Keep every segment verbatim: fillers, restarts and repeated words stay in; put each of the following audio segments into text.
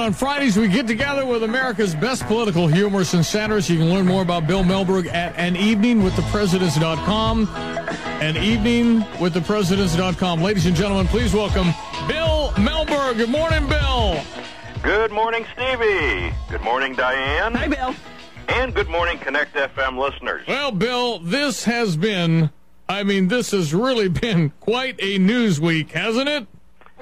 On Fridays, we get together with America's best political humorists and satirists. You can learn more about Bill Melberg at an evening with the presidents dot com. an evening with the presidents dot com. Ladies and gentlemen, please welcome Bill Melberg. Good morning, Bill. Good morning, Stevie. Good morning, Diane. Hi, Bill. And good morning, Connect F M listeners. Well, Bill, this has been, I mean, this has really been quite a news week, hasn't it?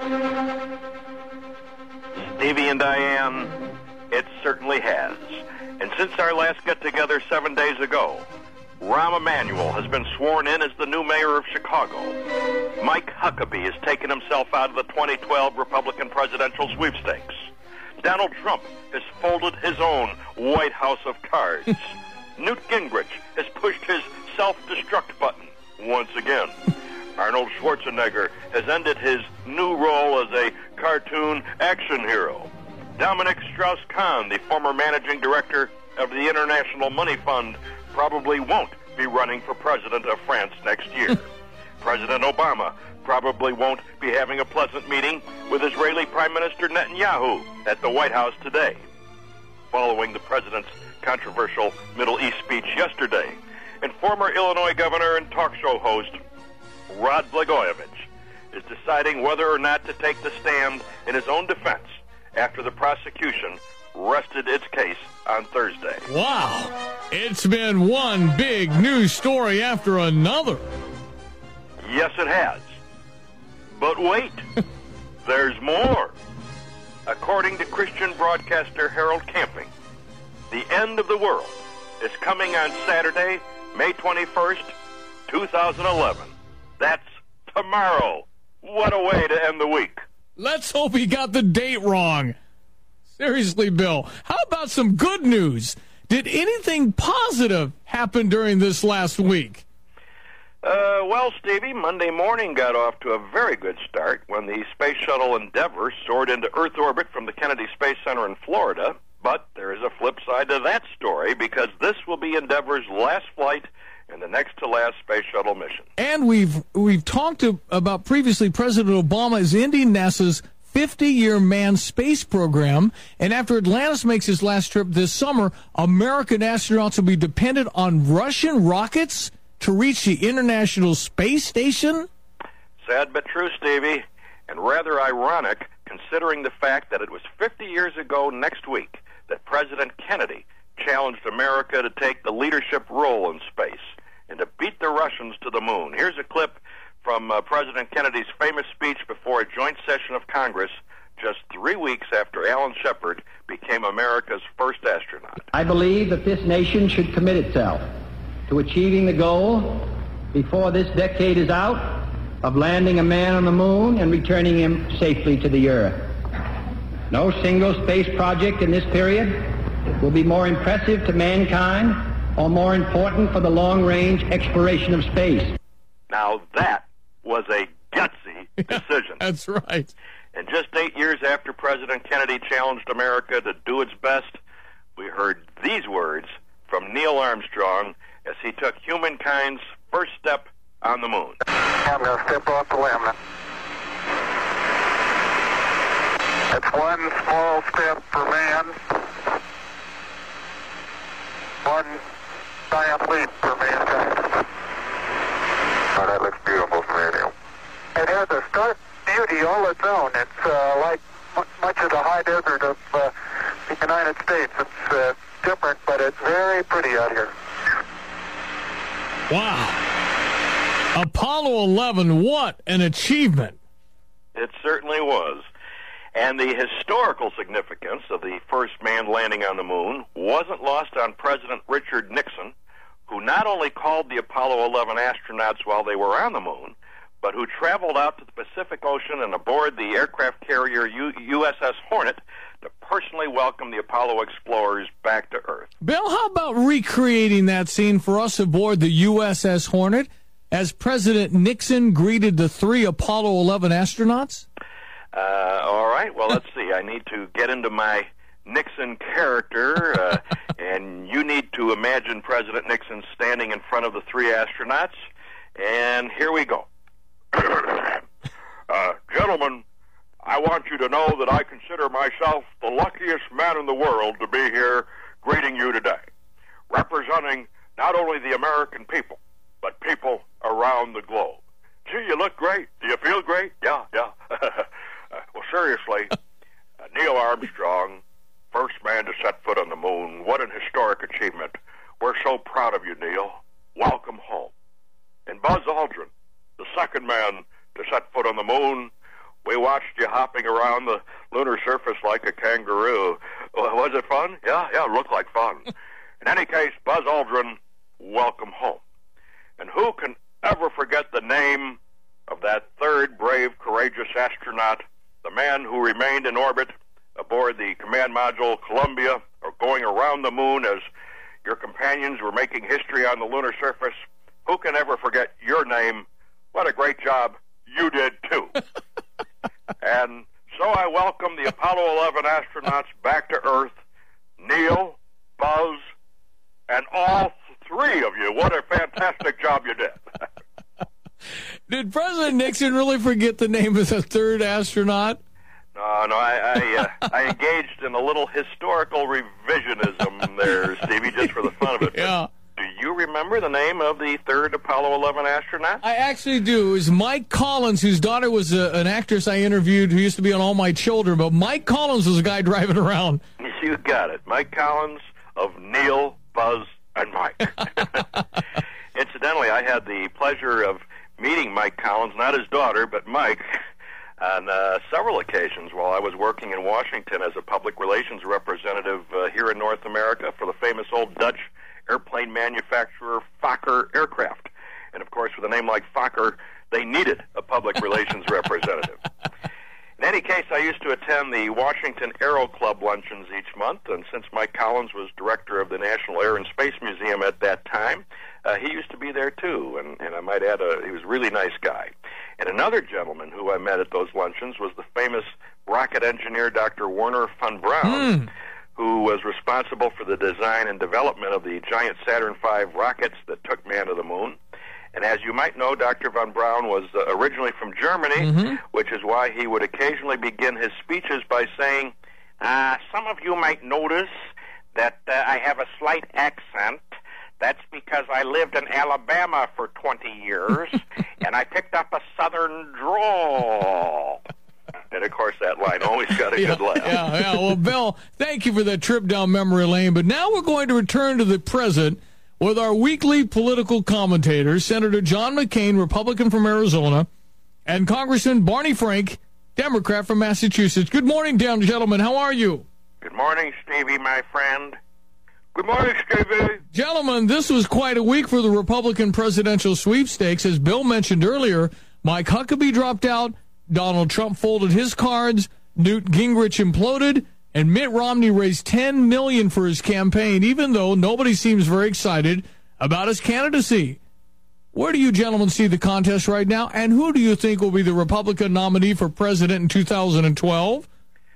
Stevie and Diane, it certainly has. And since our last get-together seven days ago, Rahm Emanuel has been sworn in as the new mayor of Chicago. Mike Huckabee has taken himself out of the twenty twelve Republican presidential sweepstakes. Donald Trump has folded his own White House of cards. Newt Gingrich has pushed his self-destruct button once again. Arnold Schwarzenegger has ended his new role as a cartoon action hero. Dominic Strauss-Kahn, the former managing director of the International Money Fund, probably won't be running for president of France next year. President Obama probably won't be having a pleasant meeting with Israeli Prime Minister Netanyahu at the White House today, following the president's controversial Middle East speech yesterday. And former Illinois governor and talk show host Rod Blagojevich is deciding whether or not to take the stand in his own defense after the prosecution rested its case on Thursday. Wow. It's been one big news story after another. Yes, it has. But wait, there's more. According to Christian broadcaster Harold Camping, the end of the world is coming on Saturday, May twenty-first, two thousand eleven. That's tomorrow. What a way to end the week. Let's hope he got the date wrong. Seriously, Bill, how about some good news? Did anything positive happen during this last week? Uh, well, Stevie, Monday morning got off to a very good start when the Space Shuttle Endeavour soared into Earth orbit from the Kennedy Space Center in Florida. But there is a flip side to that story, because this will be Endeavour's last flight in the next-to-last Space Shuttle mission. And we've we've talked to, about previously, President Obama is ending NASA's fifty-year manned space program, and after Atlantis makes his last trip this summer, American astronauts will be dependent on Russian rockets to reach the International Space Station? Sad but true, Stevie, and rather ironic, considering the fact that it was fifty years ago next week that President Kennedy challenged America to take the leadership role in space and to beat the Russians to the moon. Here's a clip from uh, President Kennedy's famous speech before a joint session of Congress just three weeks after Alan Shepard became America's first astronaut. I believe that this nation should commit itself to achieving the goal before this decade is out of landing a man on the moon and returning him safely to the earth. No single space project in this period will be more impressive to mankind or more important for the long-range exploration of space. Now that was a gutsy decision. That's right. And just eight years after President Kennedy challenged America to do its best, we heard these words from Neil Armstrong as he took humankind's first step on the moon. I'm going to step off the limb. It's one small step for man, one giant leap for mankind. Oh, that looks beautiful from radio. It has a stark beauty all its own. It's uh, like m- much of the high desert of uh, the United States. It's uh, different, but it's very pretty out here. Wow. Apollo eleven, what an achievement. It certainly was. And the historical significance of the first man landing on the moon wasn't lost on President Richard Nixon, who not only called the Apollo eleven astronauts while they were on the moon, but who traveled out to the Pacific Ocean and aboard the aircraft carrier U- USS Hornet to personally welcome the Apollo explorers back to Earth. Bill, how about recreating that scene for us aboard the U S S Hornet as President Nixon greeted the three Apollo eleven astronauts? Uh, all right, well, let's see. I need to get into my Nixon character, uh, and you need to imagine President Nixon standing in front of the three astronauts, and here we go. uh, gentlemen, I want you to know that I consider myself the luckiest man in the world to be here greeting you today, representing not only the American people, but people around the globe. Gee, you look great. Do you feel great? Yeah, yeah. Well, seriously, uh, Neil Armstrong, first man to set foot on the moon. What an historic achievement. We're so proud of you, Neil. Welcome home. And Buzz Aldrin, the second man to set foot on the moon. We watched you hopping around the lunar surface like a kangaroo. Was it fun? Yeah, yeah, it looked like fun. In any case, Buzz Aldrin, welcome home. And who can ever forget the name of that third brave, courageous astronaut, the man who remained in orbit aboard the command module Columbia, or going around the moon as your companions were making history on the lunar surface? Who can ever forget your name? What a great job you did, too. And so I welcome the Apollo eleven astronauts back to Earth, Neil, Buzz, and all three of you. What a fantastic job you did. Did President Nixon really forget the name of the third astronaut? No, no, I I, uh, I engaged in a little historical revisionism there, Stevie, just for the fun of it. Yeah. Do you remember the name of the third Apollo eleven astronaut? I actually do. It was Mike Collins, whose daughter was a, an actress I interviewed who used to be on All My Children. But Mike Collins was the guy driving around. You got it. Mike Collins of Neil, Buzz, and Mike. Incidentally, I had the pleasure of meeting Mike Collins, not his daughter, but Mike, on uh, several occasions while I was working in Washington as a public relations representative uh, here in North America for the famous old Dutch airplane manufacturer Fokker Aircraft. And, of course, with a name like Fokker, they needed a public relations representative. In any case, I used to attend the Washington Aero Club luncheons each month, and since Mike Collins was director of the National Air and Space Museum at that time, uh, he used to be there too, and, and I might add, uh, he was a really nice guy. And another gentleman who I met at those luncheons was the famous rocket engineer, Doctor Werner von Braun, mm. who was responsible for the design and development of the giant Saturn five rockets that took man to the moon. And as you might know, Doctor von Braun was uh, originally from Germany, mm-hmm. which is why he would occasionally begin his speeches by saying, uh, some of you might notice that uh, I have a slight accent. That's because I lived in Alabama for twenty years, and I picked up a southern drawl. And, of course, that line always got a yeah, good laugh. Yeah, yeah. Well, Bill, thank you for that trip down memory lane. But now we're going to return to the present with our weekly political commentators, Senator John McCain, Republican from Arizona, and Congressman Barney Frank, Democrat from Massachusetts. Good morning, down gentlemen. How are you? Good morning, Stevie, my friend. Good morning, Stevie. Gentlemen, this was quite a week for the Republican presidential sweepstakes. As Bill mentioned earlier, Mike Huckabee dropped out, Donald Trump folded his cards, Newt Gingrich imploded, and Mitt Romney raised ten million dollars for his campaign, even though nobody seems very excited about his candidacy. Where do you gentlemen see the contest right now, and who do you think will be the Republican nominee for president in two thousand twelve?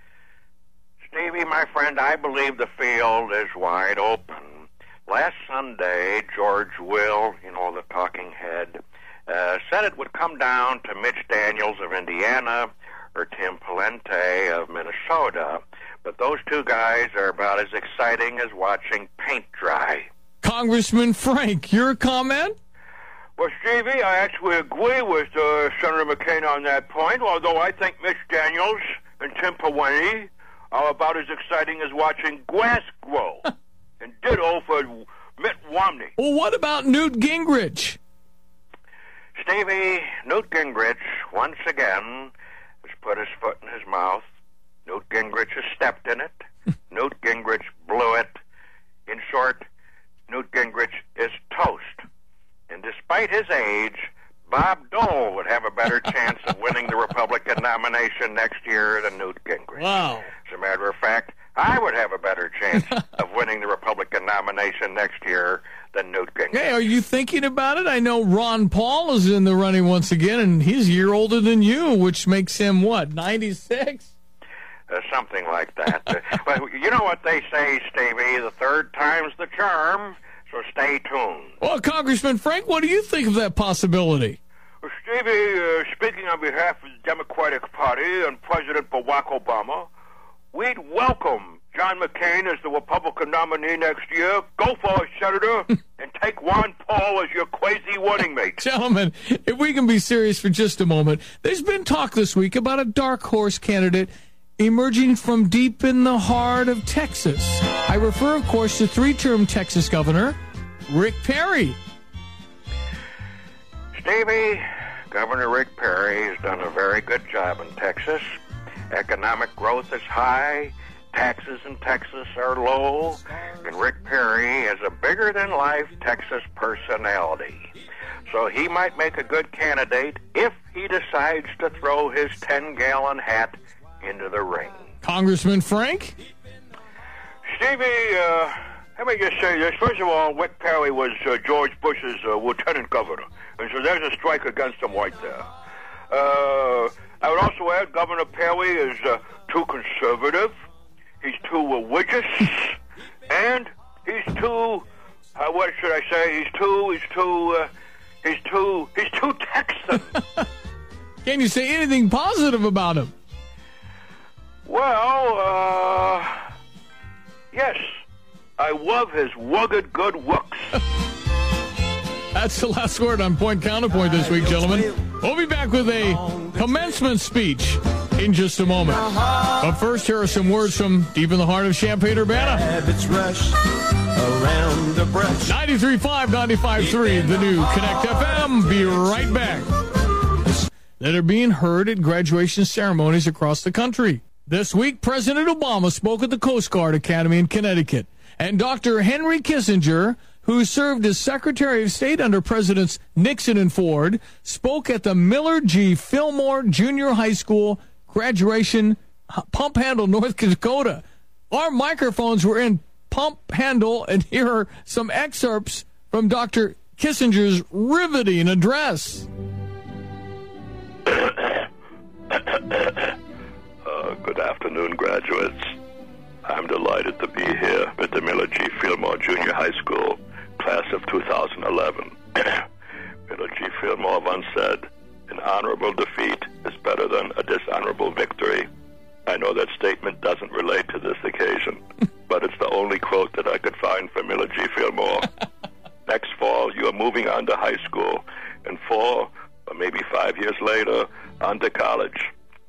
Stevie, my friend, I believe the field is wide open. Last Sunday, George Will, you know, the talking head, uh, said it would come down to Mitch Daniels of Indiana or Tim Pawlenty of Minnesota. But those two guys are about as exciting as watching paint dry. Congressman Frank, your comment? Well, Stevie, I actually agree with uh, Senator McCain on that point, although I think Mitch Daniels and Tim Pawlenty are about as exciting as watching grass grow. And ditto for Mitt Romney. Well, what about Newt Gingrich? Stevie, Newt Gingrich, once again, has put his foot in his mouth. Newt Gingrich has stepped in it. Newt Gingrich blew it. In short, Newt Gingrich is toast. And despite his age, Bob Dole would have a better chance of winning the Republican nomination next year than Newt Gingrich. Wow. As a matter of fact, I would have a better chance of winning the Republican nomination next year than Newt Gingrich. Hey, are you thinking about it? I know Ron Paul is in the running once again, and he's a year older than you, which makes him, what, ninety-six? Uh, something like that. uh, but you know what they say, Stevie, the third time's the charm, so stay tuned. Well, Congressman Frank, what do you think of that possibility? Well, Stevie, uh, speaking on behalf of the Democratic Party and President Barack Obama, we'd welcome John McCain as the Republican nominee next year. Go for it, Senator, and take Ron Paul as your quasi running mate. Gentlemen, if we can be serious for just a moment, there's been talk this week about a dark horse candidate emerging from deep in the heart of Texas. I refer, of course, to three-term Texas Governor Rick Perry. Stevie, Governor Rick Perry has done a very good job in Texas. Economic growth is high, taxes in Texas are low, and Rick Perry has a bigger-than-life Texas personality. So he might make a good candidate if he decides to throw his ten-gallon hat into the ring. Congressman Frank? Stevie, uh, let me just say this. First of all, Rick Perry was uh, George Bush's uh, lieutenant governor, and so there's a strike against him right there. Uh, I would also add Governor Perry is uh, too conservative, he's too religious, and he's too, uh, what should I say, he's too, he's too, uh, he's too, he's too Texan. Can you say anything positive about him? Well, uh, yes, I love his rugged good looks. That's the last word on Point Counterpoint this week, gentlemen. We'll be back with a commencement speech in just a moment. But first, here are some words from deep in the heart of Champaign-Urbana. ninety-three point five, ninety-five point three, the new Connect F M. Be right back. That are being heard at graduation ceremonies across the country. This week, President Obama spoke at the Coast Guard Academy in Connecticut. And Doctor Henry Kissinger, who served as Secretary of State under Presidents Nixon and Ford, spoke at the Miller G. Fillmore Junior High School graduation, Pump Handle, North Dakota. Our microphones were in Pump Handle, and here are some excerpts from Doctor Kissinger's riveting address. Uh, good afternoon, graduates. I'm delighted to be here at the Miller G. Fillmore Junior High School, class of two thousand eleven. Miller G. Fillmore once said, "An honorable defeat is better than a dishonorable victory." I know that statement doesn't relate to this occasion, but it's the only quote that I could find for Miller G. Fillmore. Next fall, you are moving on to high school, and four or maybe five years later, on to college.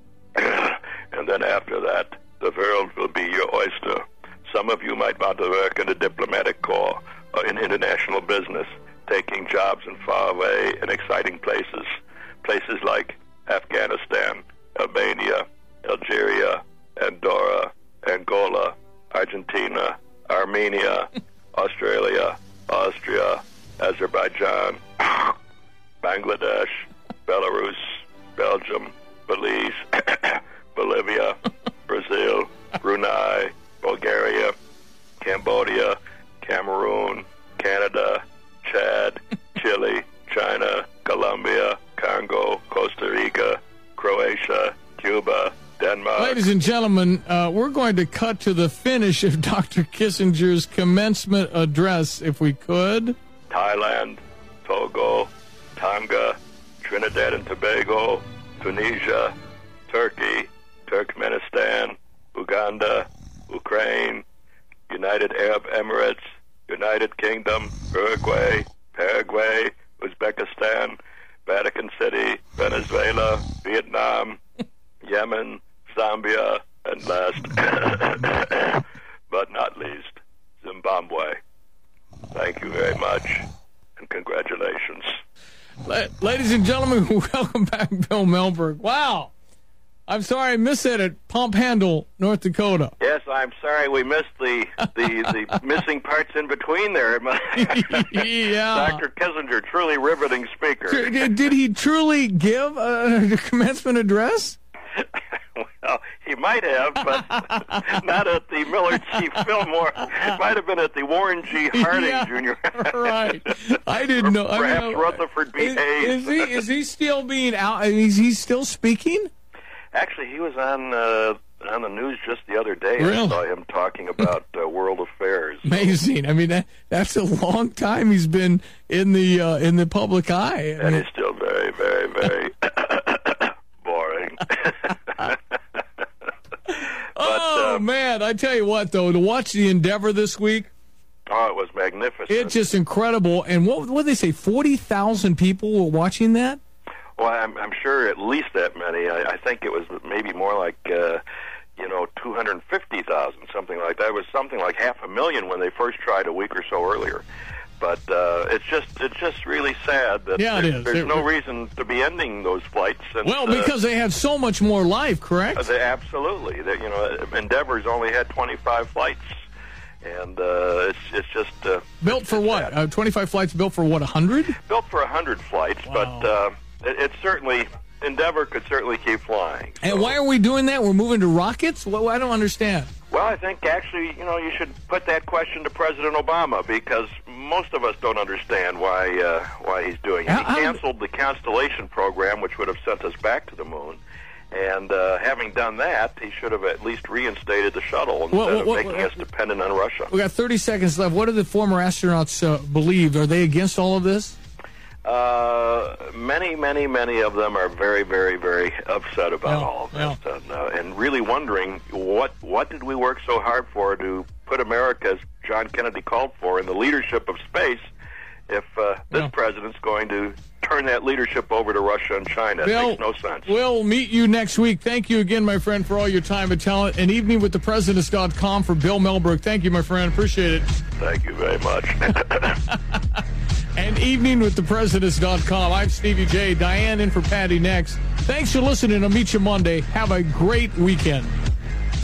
And then after that, the world will be your oyster. Some of you might want to work in the diplomatic corps or in international business, taking jobs in faraway and exciting places. Places like Afghanistan, Albania, Algeria, Andorra, Angola, Argentina, Armenia, Australia, Austria, Azerbaijan, Bangladesh, Belarus, Belgium, Belize, Bolivia, Brazil, Brunei, Bulgaria, Cambodia, Cameroon, Canada, Chad, Chile, China, Colombia, Congo, Costa Rica, Croatia, Cuba, Denmark. Ladies and gentlemen, uh, we're going to cut to the finish of Doctor Kissinger's commencement address, if we could. Thailand, Togo, Tonga, Trinidad and Tobago, Tunisia, Turkey, Turkmenistan, Uganda, Ukraine, United Arab Emirates, United Kingdom, Uruguay, Paraguay, Uzbekistan, Vatican City, Venezuela, Vietnam, Yemen, Zambia, and last but not least, Zimbabwe. Thank you very much, and congratulations. Ladies and gentlemen, welcome back, Bill Melberg. Wow. I'm sorry I missed that at Pump Handle, North Dakota. Yes, I'm sorry we missed the the, the missing parts in between there. Yeah. Doctor Kissinger, truly riveting speaker. Did, did he truly give a commencement address? Well, he might have, but not at the Miller G. Fillmore. It might have been at the Warren G. Harding Yeah, Junior Right. I didn't know. Perhaps I know. Rutherford B. Is, Hayes. is he is he still being out? Is he still speaking? Actually, he was on uh, on the news just the other day. Really? I saw him talking about uh, world affairs. Amazing. I mean, that, that's a long time he's been in the uh, in the public eye. I And mean, he's still very, very, very man, I tell you what, though, to watch the Endeavor this week, oh, it was magnificent. it's just incredible. And what what did they say? Forty thousand people were watching that. Well, I'm, I'm sure at least that many. I, I think it was maybe more like, uh, you know, two hundred fifty thousand, something like that. It was something like half a million when they first tried a week or so earlier. But uh, it's just it's just really sad that yeah, it there, is. there's it, no reason to be ending those flights. Since, well, because uh, they had so much more life, correct? They, absolutely. They, you know, Endeavor's only had twenty-five flights. And uh, it's it's just uh, built for what? Uh, twenty-five flights built for what? A hundred? Built for a hundred flights, wow. but uh, it, it's certainly Endeavor could certainly keep flying. So. And why are we doing that? We're moving to rockets? Well, I don't understand. Well, I think actually, you know, you should put that question to President Obama because most of us don't understand why uh, why he's doing it. He canceled the Constellation program, which would have sent us back to the moon. And uh, having done that, he should have at least reinstated the shuttle instead well, well, of well, making well, us dependent on Russia. We got thirty seconds left. What do the former astronauts uh, believe? Are they against all of this? Uh, many, many, many of them are very, very, very upset about yeah, all of this, yeah. and, uh, and really wondering what what did we work so hard for to put America, as John Kennedy called for, in the leadership of space, if uh, this yeah. president's going to turn that leadership over to Russia and China. It Bill, makes no sense. We'll meet you next week. Thank you again, my friend, for all your time and talent. And evening with the presidents dot com for Bill Melbrook. Thank you, my friend. Appreciate it. Thank you very much. And evening with the presidents dot com. I'm Stevie J. Diane in for Patty next. Thanks for listening. I'll meet you Monday. Have a great weekend.